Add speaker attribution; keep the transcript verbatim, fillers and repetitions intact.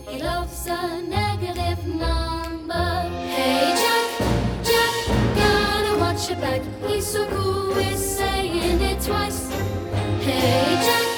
Speaker 1: He loves a negative number. Hey Jack, Jack, gotta watch your back. He's so cool, we're saying it twice. Hey Jack.